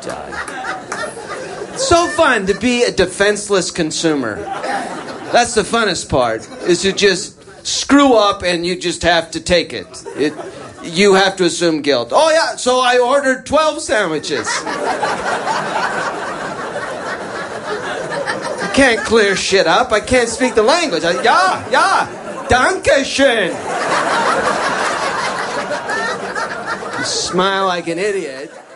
It's so fun to be a defenseless consumer. That's the funnest part, is to just screw up and you just have to take it. You have to assume guilt. Oh, yeah, so I ordered 12 sandwiches. I can't clear shit up. I can't speak the language. Yeah, danke schön. You smile like an idiot.